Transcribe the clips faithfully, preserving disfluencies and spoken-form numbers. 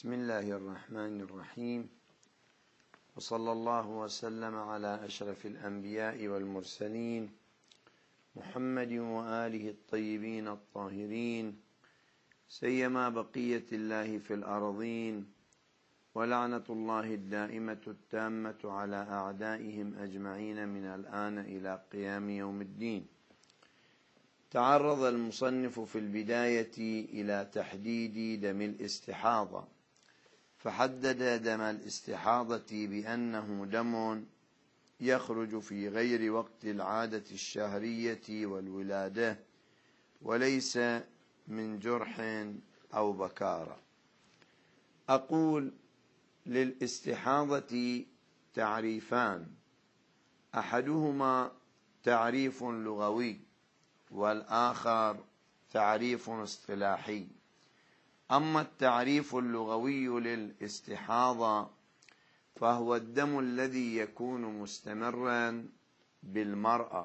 بسم الله الرحمن الرحيم، وصلى الله وسلم على أشرف الأنبياء والمرسلين محمد وآله الطيبين الطاهرين، سيما بقية الله في الأرضين، ولعنة الله الدائمة التامة على أعدائهم أجمعين من الآن إلى قيام يوم الدين. تعرض المصنف في البداية إلى تحديد دم الاستحاضة، فحدد دم الاستحاضة بأنه دم يخرج في غير وقت العادة الشهرية والولادة، وليس من جرح أو بكارة. أقول: للاستحاضة تعريفان، أحدهما تعريف لغوي والآخر تعريف اصطلاحي. أما التعريف اللغوي للاستحاضة فهو الدم الذي يكون مستمرا بالمرأة،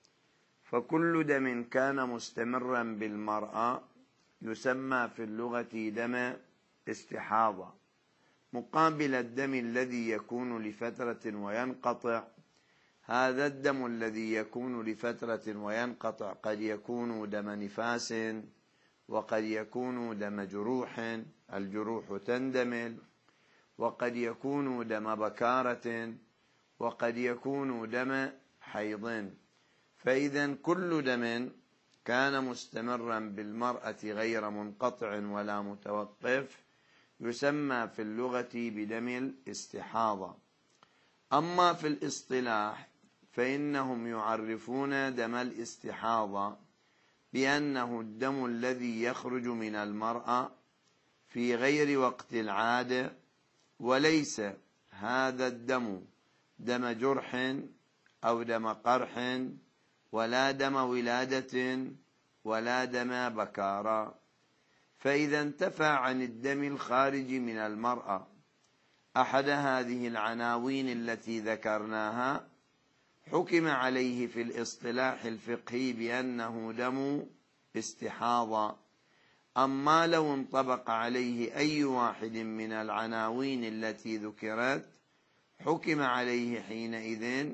فكل دم كان مستمرا بالمرأة يسمى في اللغة دم استحاضة، مقابل الدم الذي يكون لفترة وينقطع. هذا الدم الذي يكون لفترة وينقطع قد يكون دم نفاس، وقد يكون دم جروح، الجروح تندمل، وقد يكون دم بكارة، وقد يكون دم حيض. فإذا كل دم كان مستمرا بالمرأة غير منقطع ولا متوقف يسمى في اللغة بدم الاستحاضة. أما في الاصطلاح فإنهم يعرفون دم الاستحاضة بأنه الدم الذي يخرج من المرأة في غير وقت العادة، وليس هذا الدم دم جرح أو دم قرح ولا دم ولادة ولا دم بكارة. فإذا انتفى عن الدم الخارج من المرأة أحد هذه العناوين التي ذكرناها، حكم عليه في الاصطلاح الفقهي بأنه دم استحاضة. أما لو انطبق عليه أي واحد من العناوين التي ذكرت حكم عليه حينئذ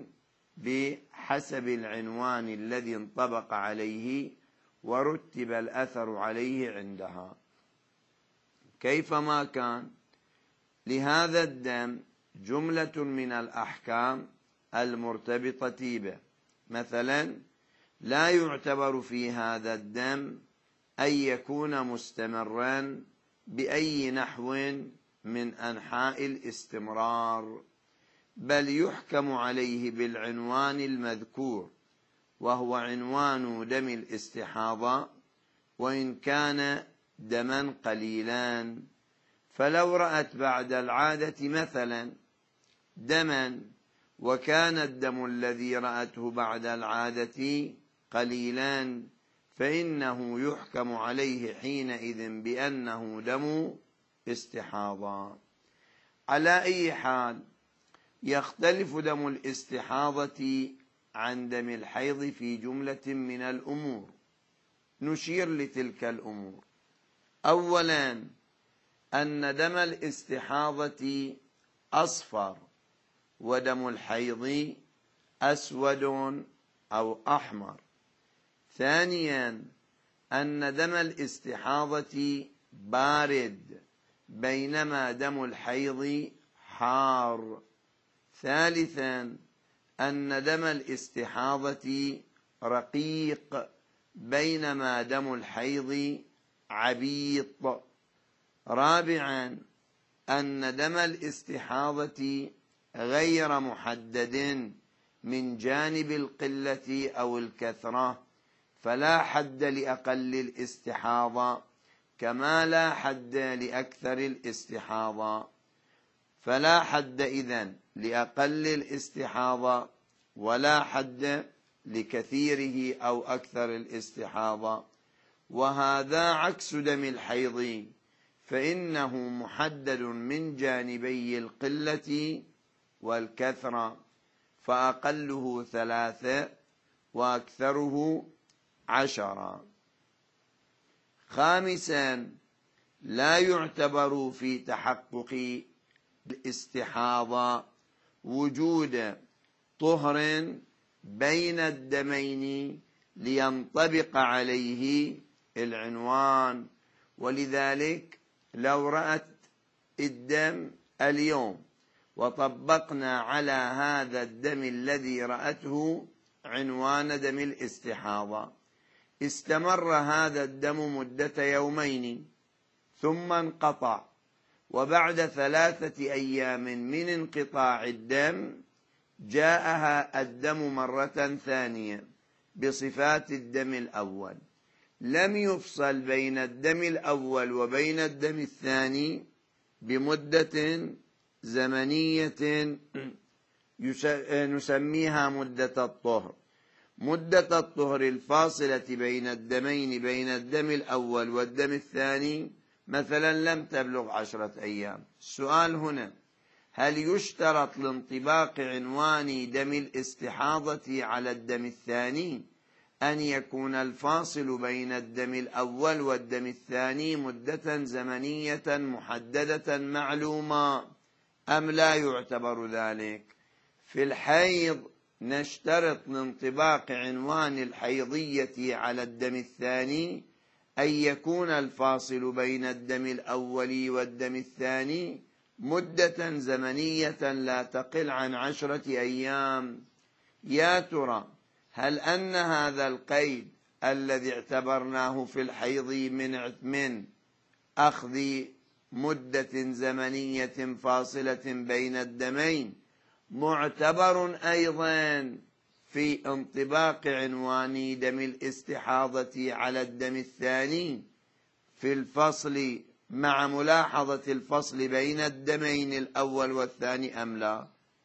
بحسب العنوان الذي انطبق عليه ورتب الأثر عليه عندها. كيفما كان، لهذا الدم جملة من الأحكام المرتبطة به. مثلا: لا يعتبر في هذا الدم أن يكون مستمرا بأي نحو من أنحاء الاستمرار، بل يحكم عليه بالعنوان المذكور، وهو عنوان دم الاستحاضة، وإن كان دما قليلا. فلو رأت بعد العادة مثلا دما وكان الدم الذي رأته بعد العادة قليلا فإنه يحكم عليه حينئذ بأنه دم استحاضة. على أي حال، يختلف دم الاستحاضة عن دم الحيض في جملة من الأمور، نشير لتلك الأمور. أولا، أن دم الاستحاضة أصفر، ودم الحيض أسود أو أحمر. ثانيا، أن دم الاستحاضة بارد، بينما دم الحيض حار. ثالثا، أن دم الاستحاضة رقيق، بينما دم الحيض عبيط. رابعا، أن دم الاستحاضة غير محدد من جانب القلة أو الكثرة، فلا حد لأقل الاستحاضة كما لا حد لأكثر الاستحاضة. فلا حد إذن لأقل الاستحاضة ولا حد لكثيره أو أكثر الاستحاضة. وهذا عكس دم الحيض، فإنه محدد من جانبي القلة والكثرة، فأقله ثلاثة وأكثره عشرة. خامسا، لا يعتبر في تحقق الاستحاضة وجود طهر بين الدمين لينطبق عليه العنوان. ولذلك لو رأت الدم اليوم وطبقنا على هذا الدم الذي رأته عنوان دم الاستحاضة، استمر هذا الدم مدة يومين ثم انقطع، وبعد ثلاثة أيام من انقطاع الدم جاءها الدم مرة ثانية بصفات الدم الأول، لم يفصل بين الدم الأول وبين الدم الثاني بمدة زمنية نسميها مدة الطهر. مدة الطهر الفاصلة بين الدمين بين الدم الأول والدم الثاني مثلا لم تبلغ عشرة أيام. السؤال هنا: هل يشترط لانطباق عنوان دم الاستحاضة على الدم الثاني أن يكون الفاصل بين الدم الأول والدم الثاني مدة زمنية محددة معلومة أم لا يعتبر ذلك؟ في الحيض نشترط لانطباق عنوان الحيضية على الدم الثاني أن يكون الفاصل بين الدم الأول والدم الثاني مدة زمنية لا تقل عن عشرة أيام. يا ترى هل أن هذا القيد الذي اعتبرناه في الحيض من من أخذ مدة زمنية فاصلة بين الدمين معتبر أيضا في انطباق عنوان دم الاستحاضة على الدم الثاني في الفصل مع ملاحظة الفصل بين الدمين الأول والثاني أم لا؟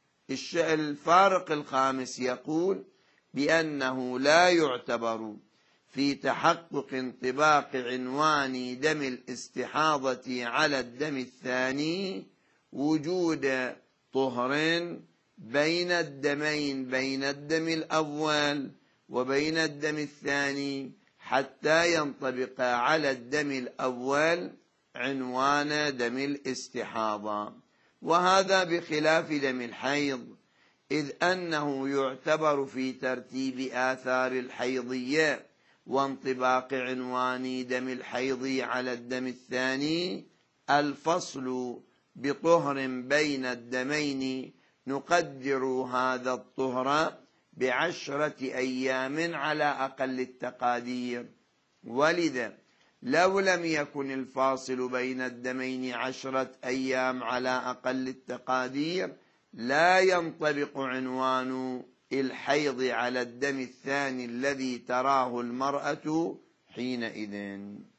الفارق الخامس يقول بأنه لا يعتبر في تحقق انطباق عنوان دم الاستحاضة على الدم الثاني وجود طهر بين الدمين بين الدم الأول وبين الدم الثاني حتى ينطبق على الدم الأول عنوان دم الاستحاضة، وهذا بخلاف دم الحيض، إذ أنه يعتبر في ترتيب آثار الحيضية وانطباق عنوان دم الحيض على الدم الثاني الفصل بطهر بين الدمين نقدر هذا الطهر بعشرة أيام على أقل التقادير. ولذا لو لم يكن الفاصل بين الدمين عشرة أيام على أقل التقادير لا ينطبق عنوان الحيض على الدم الثاني الذي تراه المرأة حينئذ.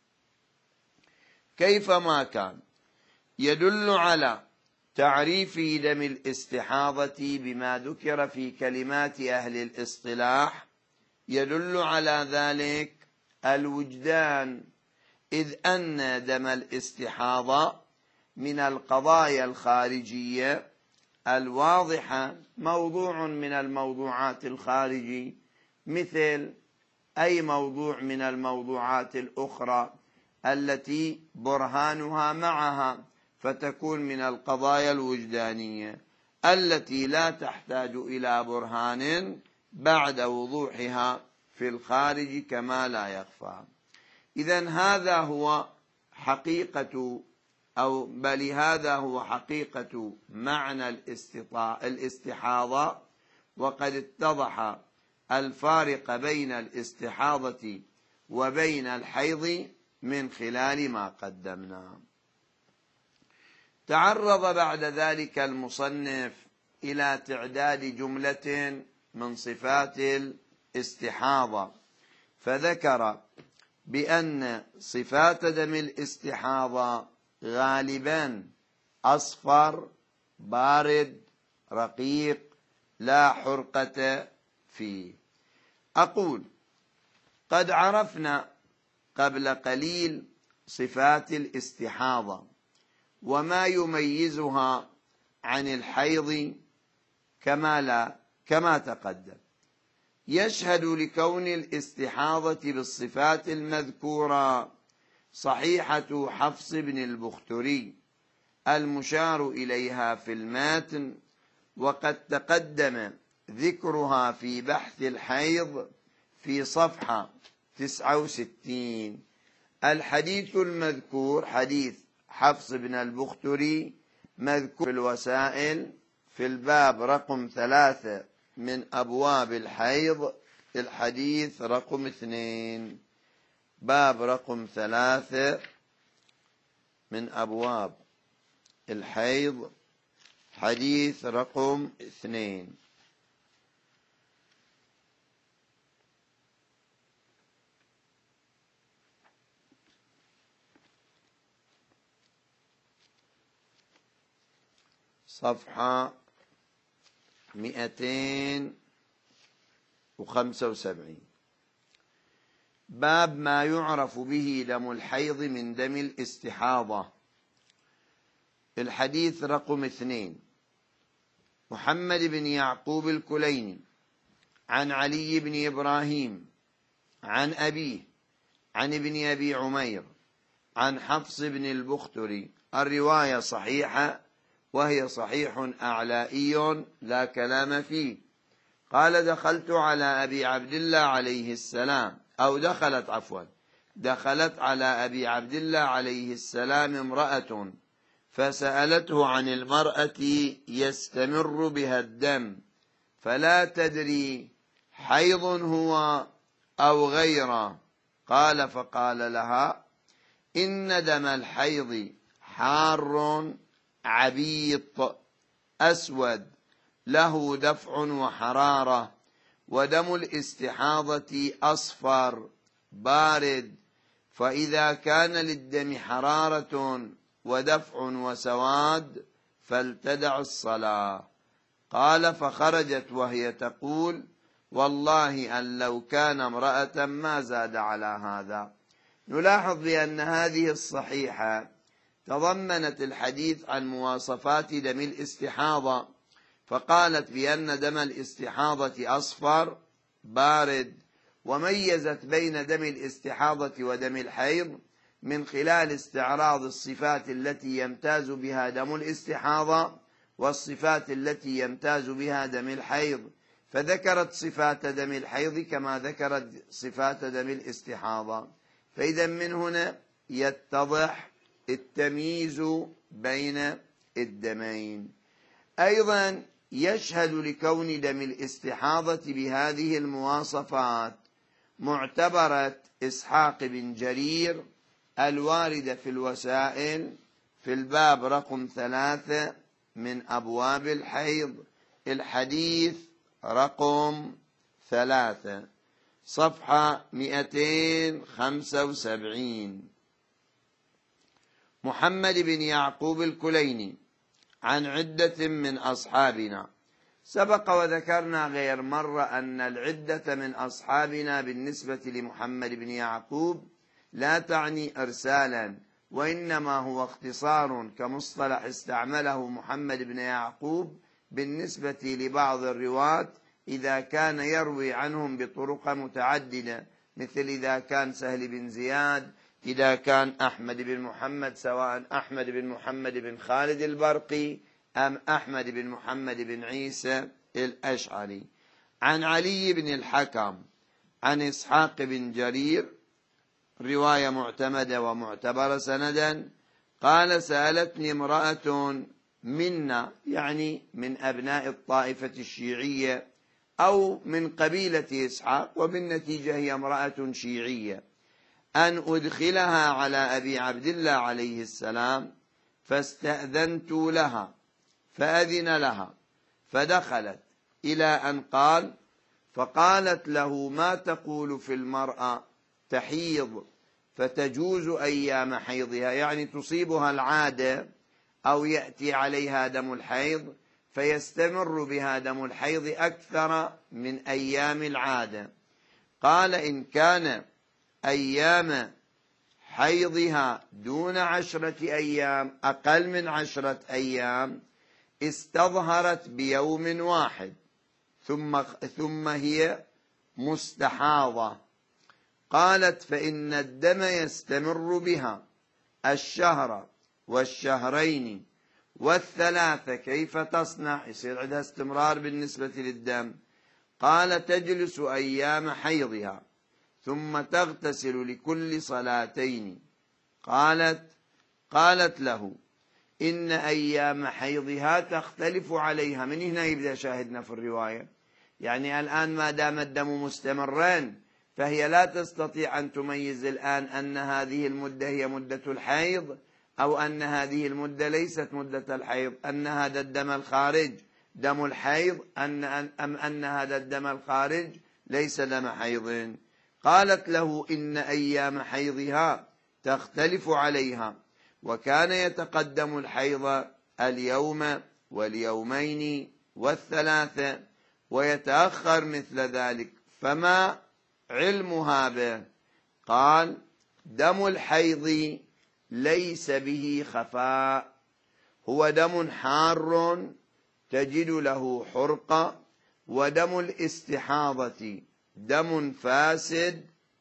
كيفما كان يدل على تعريف دم الاستحاضة بما ذكر في كلمات أهل الاصطلاح يدل على ذلك الوجدان، إذ أن دم الاستحاضة من القضايا الخارجية الواضحة موضوع من الموضوعات الخارجي مثل أي موضوع من الموضوعات الأخرى التي برهانها معها، فتكون من القضايا الوجدانية التي لا تحتاج إلى برهان بعد وضوحها في الخارج كما لا يخفى. إذن هذا هو حقيقة أو بل هذا هو حقيقة معنى الاستحاضة، وقد اتضح الفارق بين الاستحاضة وبين الحيض من خلال ما قدمنا. تعرض بعد ذلك المصنف إلى تعداد جملة من صفات الاستحاضة، فذكر بأن صفات دم الاستحاضة غالبا أصفر بارد رقيق لا حرقة فيه. أقول قد عرفنا قبل قليل صفات الاستحاضة وما يميزها عن الحيض كما لا كما تقدم. يشهد لكون الاستحاضة بالصفات المذكورة صحيحة حفص بن البختري المشار إليها في الماتن، وقد تقدم ذكرها في بحث الحيض في صفحة تسعة وستين. الحديث المذكور حديث حفص بن البختري مذكور في الوسائل في الباب رقم ثلاثة من أبواب الحيض، الحديث رقم اثنين، باب رقم ثلاثة من أبواب الحيض، حديث رقم اثنين. صفحة مئتين وخمسة وسبعين، باب ما يعرف به دم الحيض من دم الاستحاضة، الحديث رقم اثنين. محمد بن يعقوب الكليني عن علي بن إبراهيم عن أبيه عن ابن أبي عمير عن حفص بن البختري. الرواية صحيحة، وهي صحيح أعلائي لا كلام فيه. قال: دخلت على أبي عبد الله عليه السلام، أو دخلت عفوا دخلت على أبي عبد الله عليه السلام امرأة فسألته عن المرأة يستمر بها الدم فلا تدري حيض هو أو غيره. قال فقال لها: إن دم الحيض حار عبيط أسود له دفع وحرارة، ودم الاستحاضة أصفر بارد، فإذا كان للدم حرارة ودفع وسواد فلتدع الصلاة. قال: فخرجت وهي تقول: والله أن لو كان امرأة ما زاد على هذا. نلاحظ بأن هذه الصحيحة تضمنت الحديث عن مواصفات دم الاستحاضة، فقالت بأن دم الاستحاضة أصفر بارد، وميزت بين دم الاستحاضة ودم الحيض من خلال استعراض الصفات التي يمتاز بها دم الاستحاضة والصفات التي يمتاز بها دم الحيض، فذكرت صفات دم الحيض كما ذكرت صفات دم الاستحاضة. فإذا من هنا يتضح التمييز بين الدمين. أيضا يشهد لكون دم الاستحاضة بهذه المواصفات معتبرة إسحاق بن جرير الواردة في الوسائل في الباب رقم ثلاثة من أبواب الحيض، الحديث رقم ثلاثة، صفحة مئتين وخمسة وسبعين. محمد بن يعقوب الكليني عن عدة من أصحابنا. سبق وذكرنا غير مرة أن العدة من أصحابنا بالنسبة لمحمد بن يعقوب لا تعني إرسالا، وإنما هو اختصار كمصطلح استعمله محمد بن يعقوب بالنسبة لبعض الرواة إذا كان يروي عنهم بطرق متعددة، مثل إذا كان سهل بن زياد، إذا كان أحمد بن محمد، سواء أحمد بن محمد بن خالد البرقي أم أحمد بن محمد بن عيسى الأشعري. عن علي بن الحكم عن إسحاق بن جرير، رواية معتمدة ومعتبرة سندا، قال: سألتني امرأة منا، يعني من أبناء الطائفة الشيعية أو من قبيلة إسحاق، وبالنتيجة هي امرأة شيعية، أن أدخلها على أبي عبد الله عليه السلام، فاستأذنت لها فأذن لها، فدخلت إلى أن قال: فقالت له: ما تقول في المرأة تحيض فتجوز أيام حيضها، يعني تصيبها العادة أو يأتي عليها دم الحيض فيستمر بها دم الحيض أكثر من أيام العادة. قال: إن كان أيام حيضها دون عشرة أيام، أقل من عشرة أيام، استظهرت بيوم واحد ثم ثم هي مستحاضة. قالت فإن الدم يستمر بها الشهر والشهرين والثلاثة، كيف تصنع؟ يصير عندها استمرار بالنسبة للدم. قال تجلس أيام حيضها ثم تغتسل لكل صلاتين. قالت قالت له إن أيام حيضها تختلف عليها. من هنا يبدأ شاهدنا في الرواية، يعني الآن ما دام الدم مستمرا فهي لا تستطيع أن تميز الآن أن هذه المدة هي مدة الحيض أو أن هذه المدة ليست مدة الحيض، أن هذا الدم الخارج دم الحيض أن أم أن هذا الدم الخارج ليس دم حيض. قالت له إن أيام حيضها تختلف عليها، وكان يتقدم الحيض اليوم واليومين والثلاثة ويتأخر مثل ذلك، فما علمها به؟ قال دم الحيض ليس به خفاء، هو دم حار تجد له حرقة، ودم الاستحاضة دم فاسد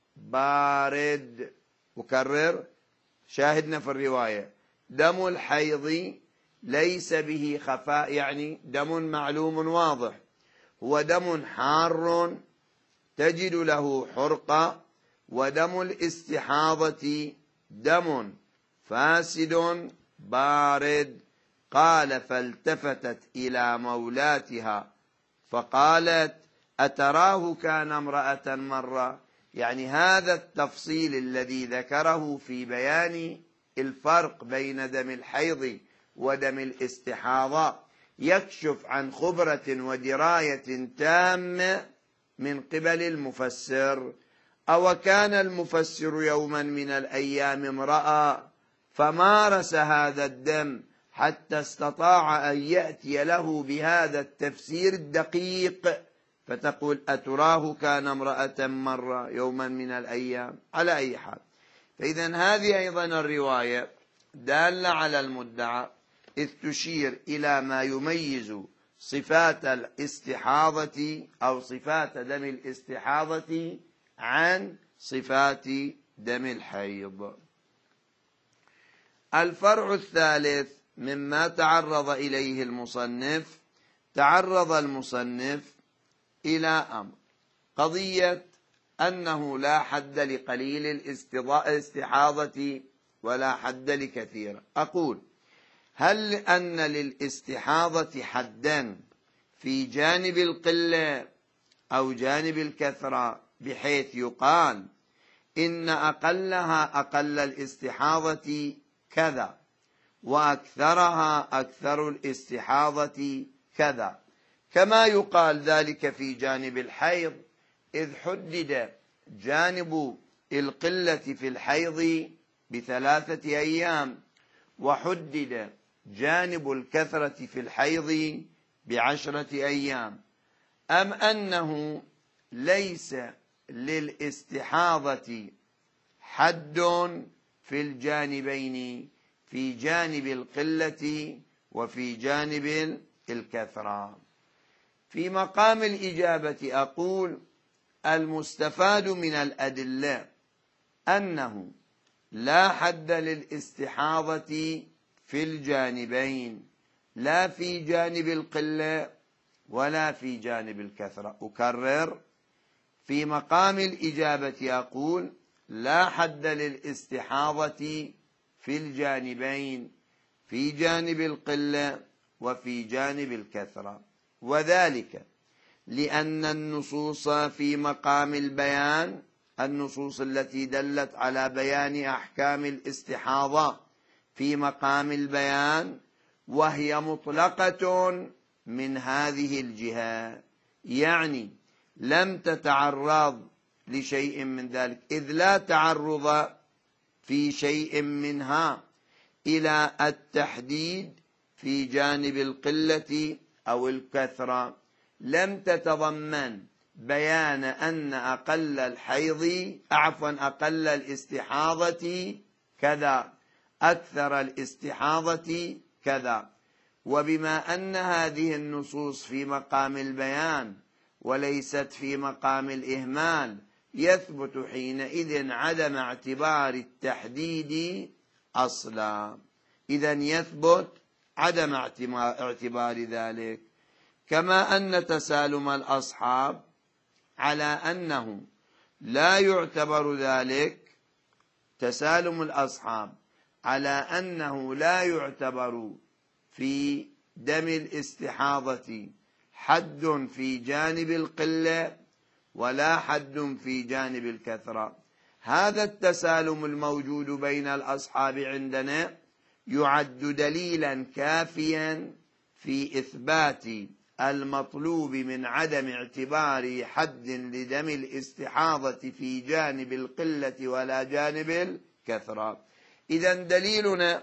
بارد. أكرر شاهدنا في الرواية، دم الحيض ليس به خفاء، يعني دم معلوم واضح، هو دم حار تجد له حرقة، ودم الاستحاضة دم فاسد بارد. قال فالتفتت إلى مولاتها فقالت أتراه كان امرأة مرة؟ يعني هذا التفصيل الذي ذكره في بيان الفرق بين دم الحيض ودم الاستحاضة يكشف عن خبرة ودراية تامة من قبل المفسر. أو كان المفسر يوما من الأيام امرأة فمارس هذا الدم حتى استطاع أن يأتي له بهذا التفسير الدقيق، فتقول أتراه كان امرأة مرة يوما من الأيام. على أي حال، فإذا هذه أيضا الرواية دالة على المدعى، إذ تشير إلى ما يميز صفات الاستحاضة أو صفات دم الاستحاضة عن صفات دم الحيض. الفرع الثالث مما تعرض إليه المصنف، تعرض المصنف إلى أمر قضية أنه لا حد لقليل الاستحاضة ولا حد لكثير. أقول هل أن للاستحاضة حدا في جانب القلة أو جانب الكثرة، بحيث يقال إن أقلها أقل الاستحاضة كذا وأكثرها أكثر الاستحاضة كذا، كما يقال ذلك في جانب الحيض، إذ حدد جانب القلة في الحيض بثلاثة أيام وحدد جانب الكثرة في الحيض بعشرة أيام، أم أنه ليس للاستحاضة حد في الجانبين، في جانب القلة وفي جانب الكثرة؟ في مقام الإجابة أقول المستفاد من الأدلة أنه لا حد للاستحاضة في الجانبين، لا في جانب القلة ولا في جانب الكثرة. أكرر، في مقام الإجابة أقول لا حد للاستحاضة في الجانبين، في جانب القلة وفي جانب الكثرة، وذلك لأن النصوص في مقام البيان، النصوص التي دلت على بيان أحكام الاستحاضة في مقام البيان وهي مطلقة من هذه الجهة، يعني لم تتعرض لشيء من ذلك، إذ لا تعرض في شيء منها إلى التحديد في جانب القلة أو الكثرة، لم تتضمن بيان أن أقل الحيض عفوا أقل الاستحاضة كذا، أكثر الاستحاضة كذا. وبما أن هذه النصوص في مقام البيان وليست في مقام الإهمال، يثبت حينئذ عدم اعتبار التحديد أصلا. إذن يثبت عدم اعتبار ذلك، كما أن تسالم الأصحاب على أنه لا يعتبر ذلك، تسالم الأصحاب على أنه لا يعتبر في دم الاستحاضة حد في جانب القلة ولا حد في جانب الكثرة. هذا التسالم الموجود بين الأصحاب عندنا يعد دليلا كافيا في إثبات المطلوب من عدم اعتبار حد لدم الاستحاضة في جانب القلة ولا جانب الكثرة. إذن دليلنا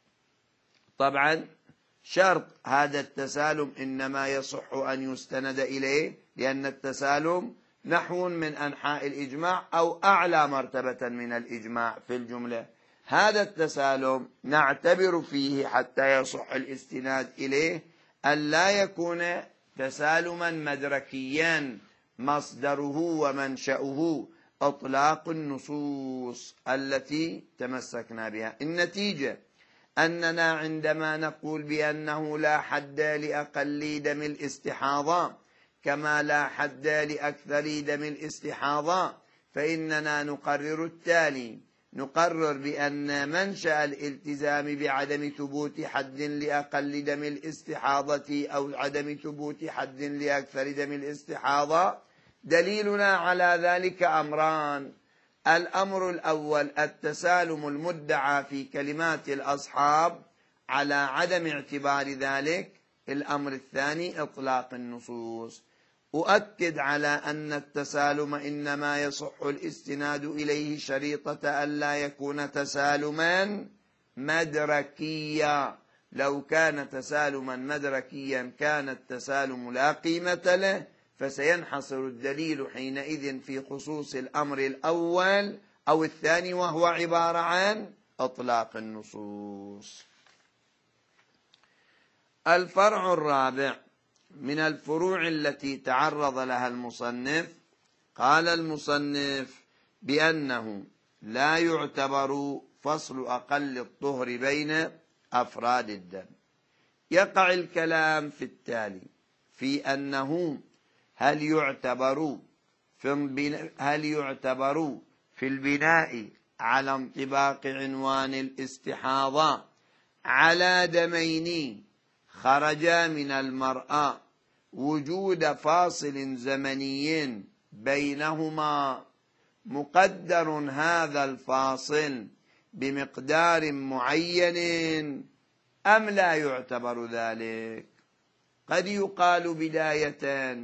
طبعا شرط هذا التسالم إنما يصح أن يستند إليه، لأن التسالم نحو من أنحاء الإجماع أو أعلى مرتبة من الإجماع في الجملة. هذا التسالم نعتبر فيه حتى يصح الاستناد إليه أن لا يكون تسالما مدركيا مصدره ومنشأه إطلاق النصوص التي تمسكنا بها. النتيجة أننا عندما نقول بأنه لا حد لأقل دم الاستحاضة كما لا حد لأكثر دم الاستحاضة، فإننا نقرر التالي: نقرر بأن منشأ الالتزام بعدم ثبوت حد لأقل دم الاستحاضة أو عدم ثبوت حد لأكثر دم الاستحاضة دليلنا على ذلك أمران: الأمر الأول التسالم المدعى في كلمات الأصحاب على عدم اعتبار ذلك، الأمر الثاني إطلاق النصوص. أؤكد على أن التسالم إنما يصح الاستناد إليه شريطة ألا يكون تسالما مدركيا. لو كان تسالما مدركيا كان التسالم لا قيمة له، فسينحصر الدليل حينئذ في خصوص الأمر الأول أو الثاني، وهو عبارة عن إطلاق النصوص. الفرع الرابع من الفروع التي تعرض لها المصنف، قال المصنف بأنه لا يعتبر فصل أقل الطهر بين أفراد الدم. يقع الكلام في التالي في أنه هل يعتبر في هل يعتبر في البناء على انطباق عنوان الاستحاضة على دمين خرجا من المرأة وجود فاصل زمني بينهما مقدر هذا الفاصل بمقدار معين أم لا يعتبر ذلك؟ قد يقال بداية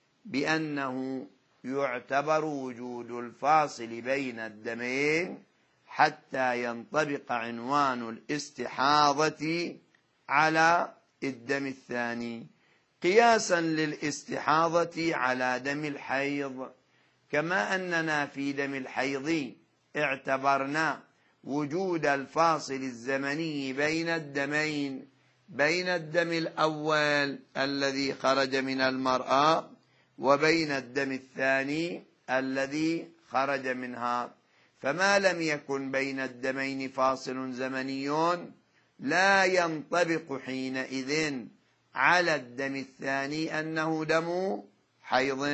بأنه يعتبر وجود الفاصل بين الدمين حتى ينطبق عنوان الاستحاضة على الدم الثاني، قياسا للاستحاضة على دم الحيض، كما أننا في دم الحيض اعتبرنا وجود الفاصل الزمني بين الدمين، بين الدم الأول الذي خرج من المرأة وبين الدم الثاني الذي خرج منها. فما لم يكن بين الدمين فاصل زمني لا ينطبق حينئذ على الدم الثاني أنه دم حيض،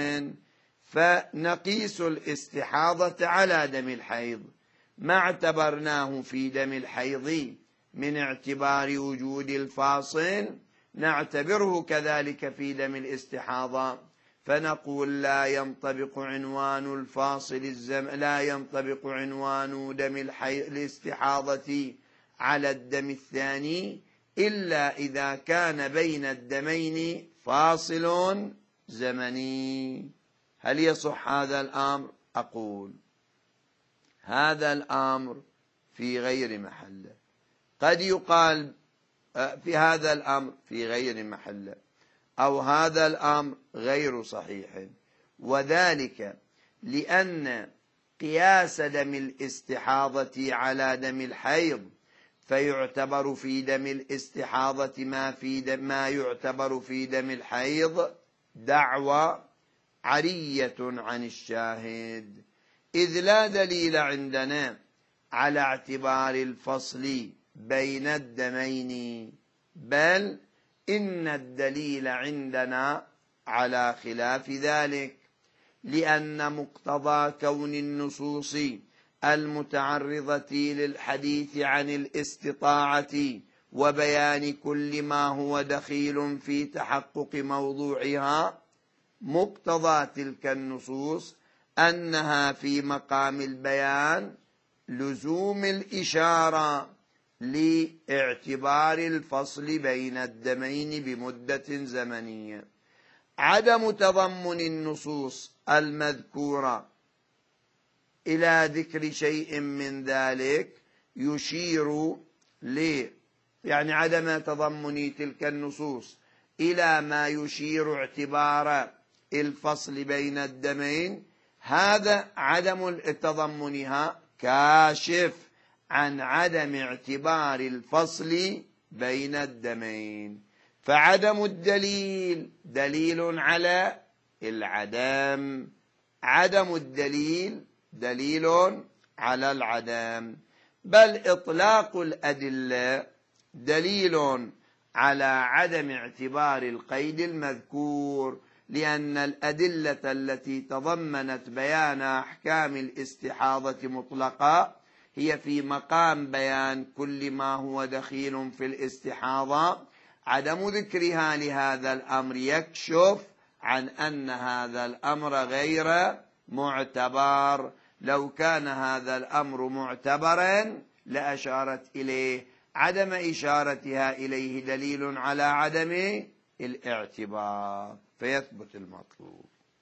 فنقيس الاستحاضة على دم الحيض ما اعتبرناه في دم الحيض من اعتبار وجود الفاصل نعتبره كذلك في دم الاستحاضة، فنقول لا ينطبق عنوان الفاصل الزم لا ينطبق عنوان دم الاستحاضة على الدم الثاني إلا إذا كان بين الدمين فاصل زمني. هل يصح هذا الأمر؟ أقول هذا الأمر في غير محله. قد يقال في هذا الأمر في غير محله أو هذا الأمر غير صحيح، وذلك لأن قياس دم الاستحاضة على دم الحيض فيعتبر في دم الاستحاضة ما في دم ما يعتبر في دم الحيض دعوى عرية عن الشاهد، إذ لا دليل عندنا على اعتبار الفصل بين الدمين، بل إن الدليل عندنا على خلاف ذلك، لأن مقتضى كون النصوص المتعرضة للحديث عن الاستطاعة وبيان كل ما هو دخيل في تحقق موضوعها، مقتضى تلك النصوص أنها في مقام البيان لزوم الإشارة لاعتبار الفصل بين الدمين بمدة زمنية. عدم تضمن النصوص المذكورة إلى ذكر شيء من ذلك يشير ل يعني عدم تضمن تلك النصوص إلى ما يشير اعتبار الفصل بين الدمين، هذا عدم تضمنها كاشف عن عدم اعتبار الفصل بين الدمين. فعدم الدليل دليل على العدم، عدم الدليل دليل على العدم، بل إطلاق الأدلة دليل على عدم اعتبار القيد المذكور، لأن الأدلة التي تضمنت بيان أحكام الاستحاضة مطلقة هي في مقام بيان كل ما هو دخيل في الاستحاضة. عدم ذكرها لهذا الأمر يكشف عن أن هذا الأمر غير معتبر. لو كان هذا الأمر معتبرا لأشارت إليه، عدم إشارتها إليه دليل على عدم الاعتبار، فيثبت المطلوب.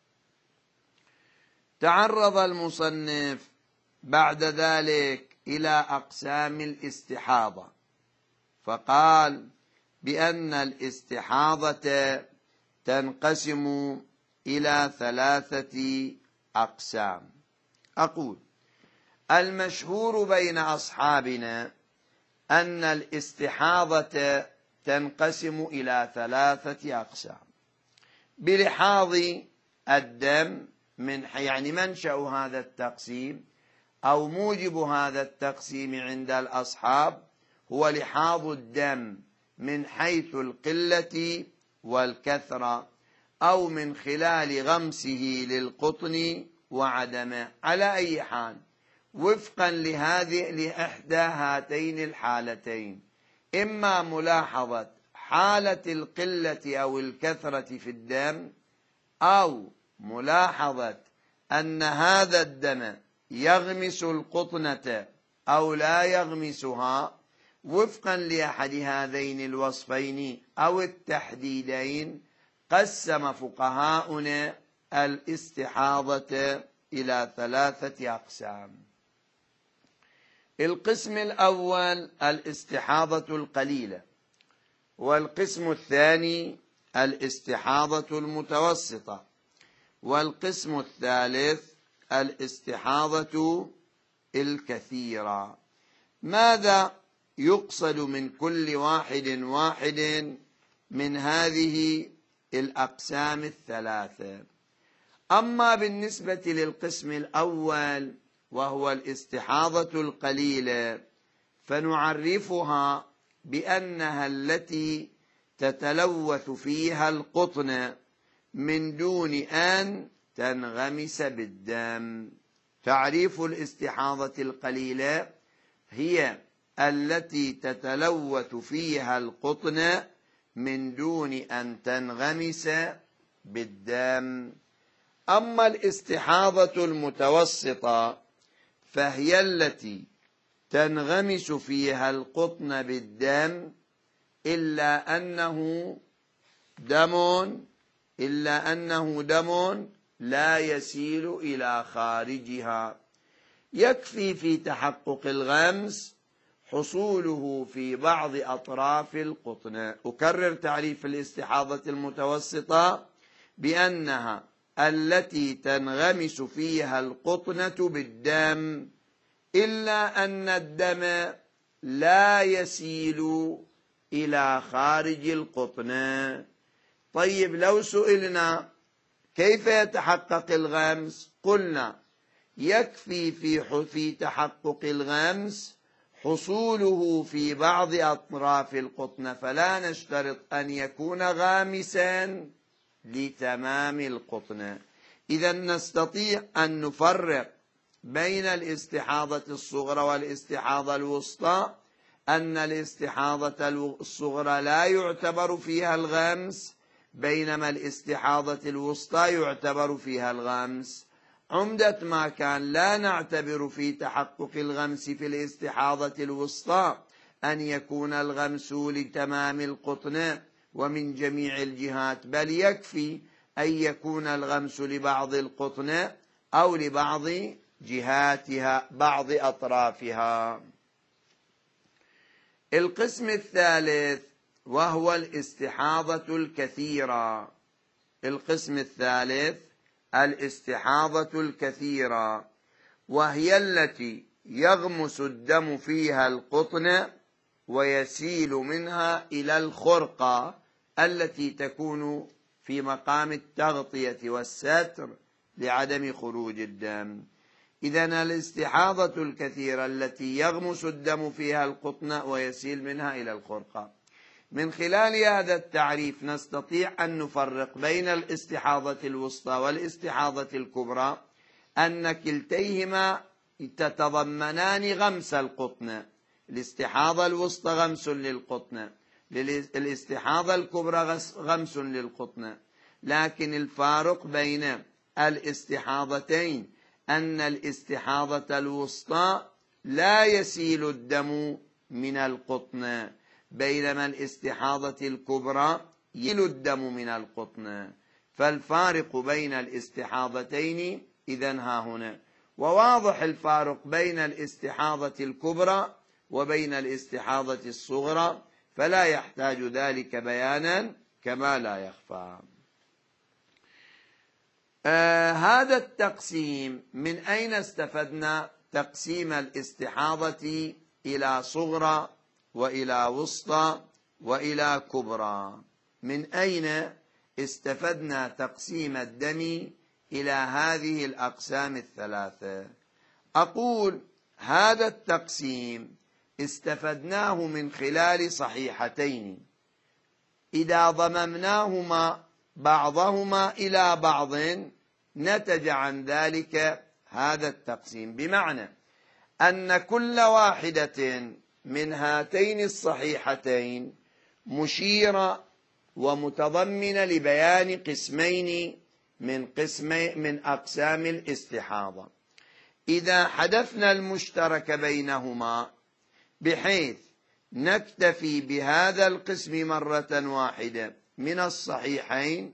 تعرض المصنف بعد ذلك إلى أقسام الاستحاضة، فقال بأن الاستحاضة تنقسم إلى ثلاثة أقسام. أقول المشهور بين أصحابنا أن الاستحاضة تنقسم إلى ثلاثة أقسام بلحاظ الدم، من يعني منشأ هذا التقسيم أو موجب هذا التقسيم عند الأصحاب هو لحاظ الدم من حيث القلة والكثرة، أو من خلال غمسه للقطن وعدمه. على أي حال وفقا لهذه لإحدى هاتين الحالتين، إما ملاحظة حالة القلة أو الكثرة في الدم، أو ملاحظة أن هذا الدم يغمس القطنة أو لا يغمسها، وفقا لأحد هذين الوصفين أو التحديدين قسم فقهاؤنا الاستحاضة إلى ثلاثة أقسام. القسم الأول الاستحاضة القليلة، والقسم الثاني الاستحاضة المتوسطة، والقسم الثالث الاستحاضة الكثيرة. ماذا يقصد من كل واحد واحد من هذه الأقسام الثلاثة؟ أما بالنسبة للقسم الأول وهو الاستحاضة القليلة، فنعرفها بأنها التي تتلوث فيها القطن من دون أن تنغمس بالدم. تعريف الاستحاضة القليلة هي التي تتلوث فيها القطن من دون أن تنغمس بالدم. أما الاستحاضة المتوسطة فهي التي تنغمس فيها القطن بالدم إلا أنه دم إلا أنه دم لا يسيل إلى خارجها، يكفي في تحقق الغمس حصوله في بعض أطراف القطن. أكرر تعريف الاستحاضة المتوسطة بأنها التي تنغمس فيها القطنة بالدم إلا أن الدم لا يسيل إلى خارج القطن. طيب، لو سئلنا كيف يتحقق الغمس قلنا يكفي في في تحقق الغمس حصوله في بعض أطراف القطن، فلا نشترط أن يكون غامسا لتمام القطن. إذا نستطيع أن نفرق بين الاستحاضة الصغرى والاستحاضة الوسطى، أن الاستحاضة الصغرى لا يعتبر فيها الغمس، بينما الاستحاضة الوسطى يعتبر فيها الغمس. عمدة ما كان لا نعتبر في تحقق الغمس في الاستحاضة الوسطى أن يكون الغمس لتمام القطن ومن جميع الجهات، بل يكفي أن يكون الغمس لبعض القطن أو لبعض جهاتها، بعض أطرافها. القسم الثالث وهو الاستحاضة الكثيرة. القسم الثالث الاستحاضة الكثيرة، وهي التي يغمس الدم فيها القطن ويسيل منها إلى الخرقة التي تكون في مقام التغطية والستر لعدم خروج الدم. إذن الاستحاضة الكثيرة التي يغمس الدم فيها القطن ويسيل منها إلى الخرقة. من خلال هذا التعريف نستطيع أن نفرق بين الاستحاضة الوسطى والاستحاضة الكبرى، أن كلتيهما تتضمنان غمس القطن. الاستحاضة الوسطى غمس للقطن، الاستحاضة الكبرى غمس للقطن، لكن الفارق بين الاستحاضتين أن الاستحاضة الوسطى لا يسيل الدم من القطن، بينما الاستحاضة الكبرى يسيل الدم من القطن. فالفارق بين الاستحاضتين إذن ها هنا، وواضح الفارق بين الاستحاضة الكبرى وبين الاستحاضة الصغرى، فلا يحتاج ذلك بيانا كما لا يخفى. آه هذا التقسيم من أين استفدنا تقسيم الاستحاضة إلى صغرى وإلى وسطى وإلى كبرى؟ من أين استفدنا تقسيم الدم إلى هذه الأقسام الثلاثة؟ أقول هذا التقسيم استفدناه من خلال صحيحتين إذا ضممناهما بعضهما إلى بعض نتج عن ذلك هذا التقسيم، بمعنى أن كل واحدة من هاتين الصحيحتين مشيرة ومتضمنة لبيان قسمين من قسمي من أقسام الاستحاضة. إذا حذفنا المشترك بينهما بحيث نكتفي بهذا القسم مرة واحدة من الصحيحين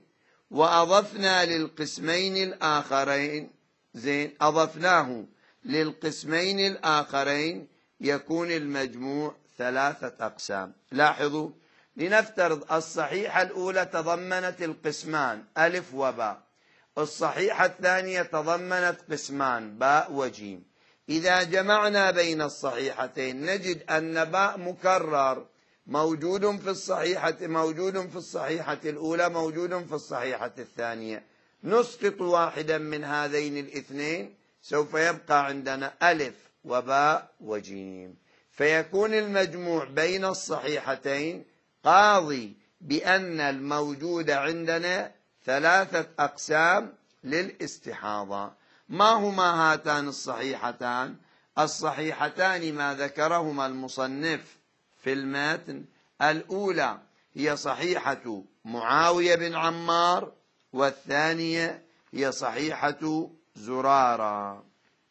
وأضفنا للقسمين الآخرين زين أضفناه للقسمين الآخرين يكون المجموع ثلاثة أقسام. لاحظوا، لنفترض الصحيحة الأولى تضمنت القسمان ألف وباء، الصحيحة الثانية تضمنت قسمان باء وجيم. إذا جمعنا بين الصحيحتين نجد أن باء مكرر موجود في الصحيحة موجود في الصحيحة الأولى موجود في الصحيحة الثانية، نسقط واحدا من هذين الاثنين سوف يبقى عندنا ألف وباء وجيم، فيكون المجموع بين الصحيحتين قاضي بأن الموجود عندنا ثلاثة أقسام للاستحاضة. ما هما هاتان الصحيحتان؟ الصحيحتان ما ذكرهما المصنف في المتن. الأولى هي صحيحة معاوية بن عمار، والثانية هي صحيحة زرارة.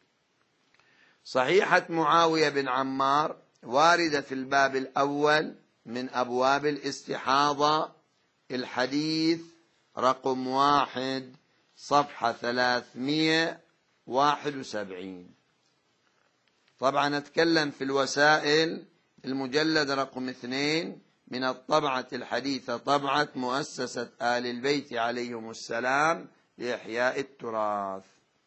صحيحة معاوية بن عمار واردة في الباب الأول من أبواب الاستحاضة، الحديث رقم واحد صفحة ثلاثمئة وواحد وسبعين. طبعا أتكلم في الوسائل المجلد رقم اثنين من الطبعة الحديثة، طبعة مؤسسة آل البيت عليهم السلام لإحياء التراث.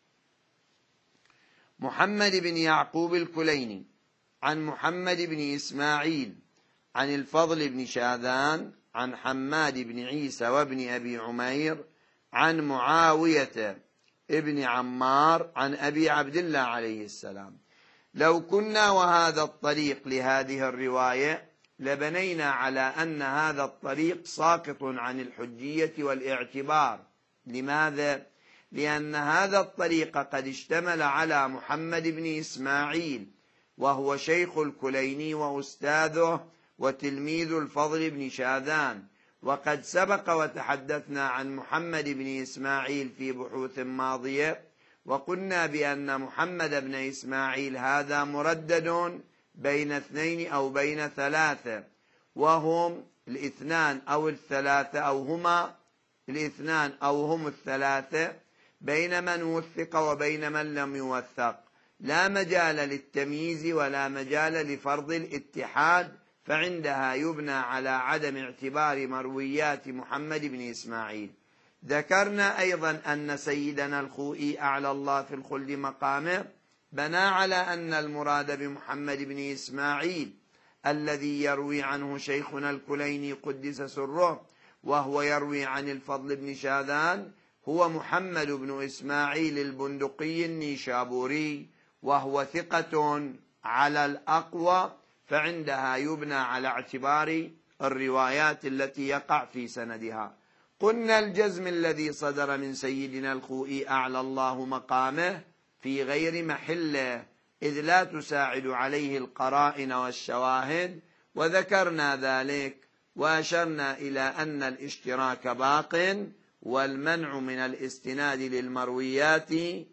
محمد بن يعقوب الكليني عن محمد بن إسماعيل عن الفضل بن شاذان عن حماد بن عيسى وابن أبي عمير عن معاوية ابن عمار عن أبي عبد الله عليه السلام. لو كنا وهذا الطريق لهذه الرواية لبنينا على أن هذا الطريق ساقط عن الحجية والاعتبار. لماذا؟ لأن هذا الطريق قد اشتمل على محمد بن إسماعيل وهو شيخ الكليني وأستاذه وتلميذ الفضل بن شاذان، وقد سبق وتحدثنا عن محمد بن إسماعيل في بحوث ماضية، وقلنا بأن محمد بن إسماعيل هذا مردد بين اثنين أو بين ثلاثة، وهم الاثنان أو الثلاثة أو هما الاثنان أو هم الثلاثة، بين من وثق وبين من لم يوثق، لا مجال للتمييز ولا مجال لفرض الاتحاد، فعندها يبنى على عدم اعتبار مرويات محمد بن إسماعيل. ذكرنا أيضا أن سيدنا الخوئي أعلى الله في الخلد مقامه بنى على أن المراد بمحمد بن إسماعيل الذي يروي عنه شيخنا الكليني قدس سره وهو يروي عن الفضل بن شاذان هو محمد بن إسماعيل البندقي النيشابوري، وهو ثقة على الأقوى، فعندها يبنى على اعتبار الروايات التي يقع في سندها. قلنا الجزم الذي صدر من سيدنا الخوئي أعلى الله مقامه في غير محله، إذ لا تساعد عليه القرائن والشواهد، وذكرنا ذلك وأشرنا إلى أن الاشتراك باق والمنع من الاستناد للمرويات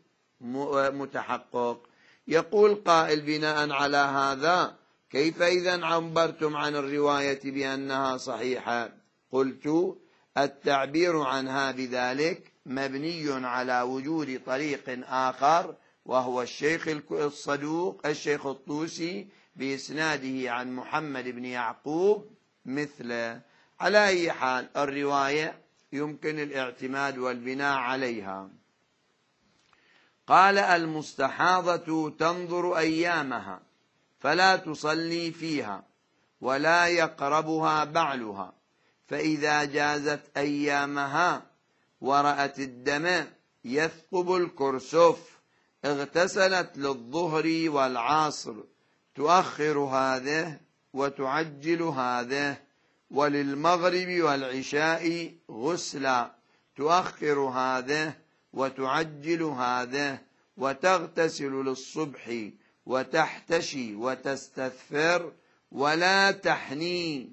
متحقق. يقول قائل بناء على هذا كيف إذن عبرتم عن الرواية بأنها صحيحة؟ قلت التعبير عنها بذلك مبني على وجود طريق آخر وهو الشيخ الصدوق الشيخ الطوسي بإسناده عن محمد بن يعقوب مثله. على أي حال الرواية يمكن الاعتماد والبناء عليها. قال المستحاضة تنظر أيامها فلا تصلي فيها ولا يقربها بعلها، فإذا جازت أيامها ورأت الدم يثقب الكرسف اغتسلت للظهر والعصر، تؤخر هذه وتعجل هذه، وللمغرب والعشاء غسلا تؤخر هذه وتعجل هذه، وتغتسل للصبح وتحتشي وتستثفر ولا تحني.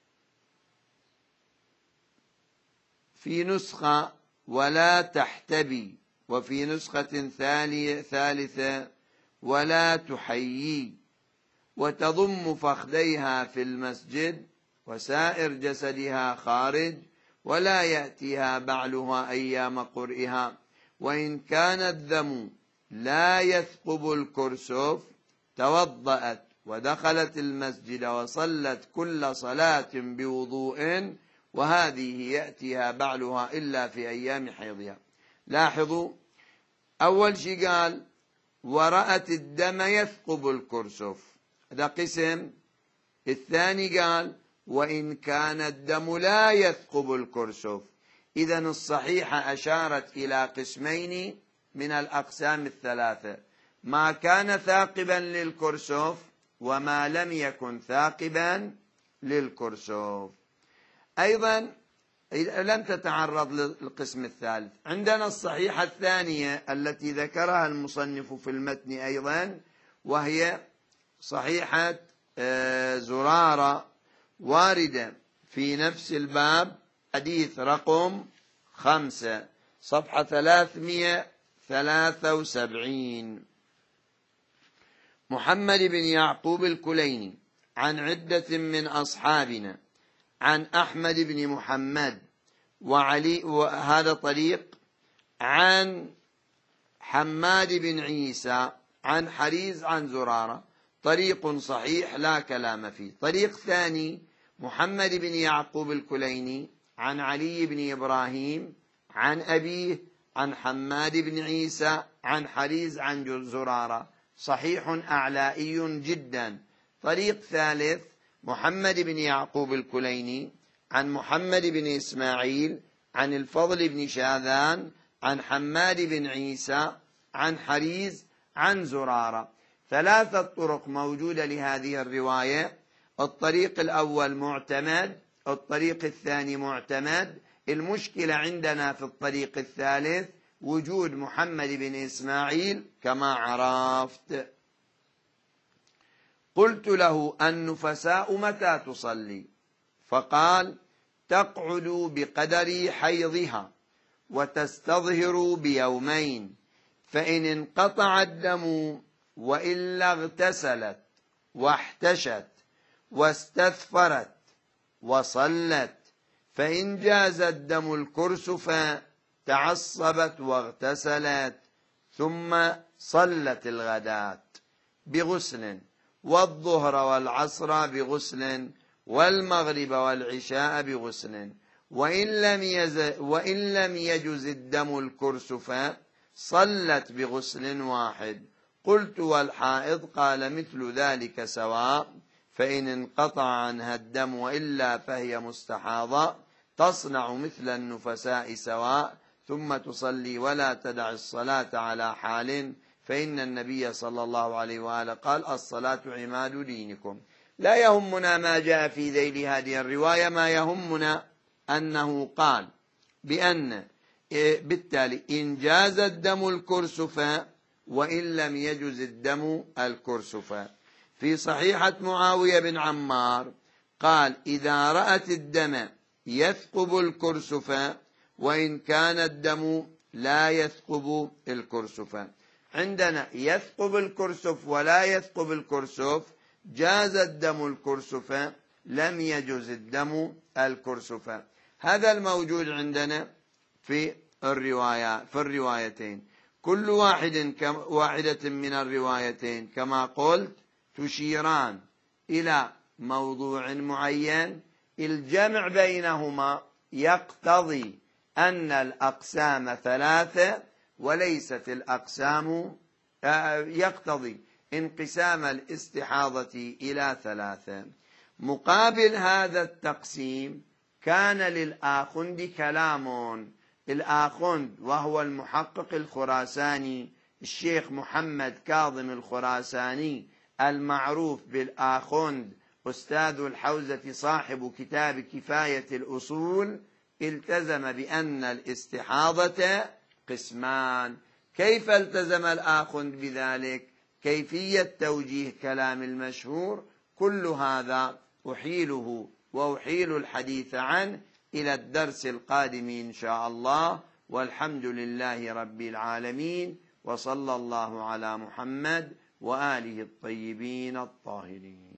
في نسخة ولا تحتبي، وفي نسخة ثالثة ولا تحيي، وتضم فخذيها في المسجد وسائر جسدها خارج، ولا يأتيها بعلها أيام قرئها، وإن كان الدم لا يثقب الكرسف توضأت ودخلت المسجد وصلت كل صلاة بوضوء، وهذه يأتيها بعلها إلا في أيام حيضها. لاحظوا أول شيء قال ورأت الدم يثقب الكرسف، هذا قسم. الثاني قال وإن كان الدم لا يثقب الكرسف. إذن الصحيحة أشارت إلى قسمين من الأقسام الثلاثة: ما كان ثاقبا للكرسف وما لم يكن ثاقبا للكرسف. أيضا لم تتعرض للقسم الثالث. عندنا الصحيحة الثانية التي ذكرها المصنف في المتن أيضا، وهي صحيحة زرارة، واردة في نفس الباب، حديث رقم خمسة صفحة ثلاثمائة وثلاثة وسبعين. محمد بن يعقوب الكليني عن عدة من أصحابنا عن أحمد بن محمد وعلي، وهذا طريق، عن حماد بن عيسى عن حريز عن زرارة، طريق صحيح لا كلام فيه. طريق ثاني محمد بن يعقوب الكليني عن علي بن إبراهيم عن أبيه عن حماد بن عيسى عن حريز عن زرارة، صحيح أعلائي جدا. طريق ثالث محمد بن يعقوب الكليني عن محمد بن إسماعيل عن الفضل بن شاذان عن حماد بن عيسى عن حريز عن زرارة. ثلاثة طرق موجودة لهذه الرواية. الطريق الأول معتمد، الطريق الثاني معتمد. المشكلة عندنا في الطريق الثالث وجود محمد بن إسماعيل كما عرفت. قلت له النفساء متى تصلي؟ فقال تقعد بقدر حيضها وتستظهر بيومين، فإن انقطع الدم وإلا اغتسلت واحتشت واستثفرت وصلت، فإن جاز الدم الكرسف تعصبت واغتسلت ثم صلت الغداة بغسل، والظهر والعصر بغسل، والمغرب والعشاء بغسل، وإن لم, يز وإن لم يجز الدم الكرسف صلت بغسل واحد. قلت والحائض؟ قال مثل ذلك سواء، فإن انقطع عنها الدم وإلا فهي مستحاضة تصنع مثل النفساء سواء، ثم تصلي ولا تدع الصلاة على حال، فإن النبي صلى الله عليه وآله قال الصلاة عماد دينكم. لا يهمنا ما جاء في ذيل هذه الرواية، ما يهمنا أنه قال بأن بالتالي إن جاز الدم الكرسف وإن لم يجز الدم الكرسف. في صحيحة معاوية بن عمار قال إذا رأت الدم يثقب الكرسف وإن كان الدم لا يثقب الكرسف. عندنا يثقب الكرسف ولا يثقب الكرسف، جاز الدم الكرسف لم يجز الدم الكرسف. هذا الموجود عندنا في الرواية في الروايتين. كل واحد واحدة من الروايتين كما قلت تشيران إلى موضوع معين. الجمع بينهما يقتضي أن الأقسام ثلاثة وليست الأقسام، يقتضي انقسام الاستحاضة إلى ثلاثة. مقابل هذا التقسيم كان للآخند كلام. الآخند وهو المحقق الخراساني الشيخ محمد كاظم الخراساني المعروف بالآخند، أستاذ الحوزة صاحب كتاب كفاية الأصول، التزم بأن الاستحاضة قسمان. كيف التزم الآخند بذلك؟ كيفية توجيه كلام المشهور؟ كل هذا أحيله وأحيل الحديث عنه إلى الدرس القادم إن شاء الله، والحمد لله رب العالمين، وصلى الله على محمد وآله الطيبين الطاهرين.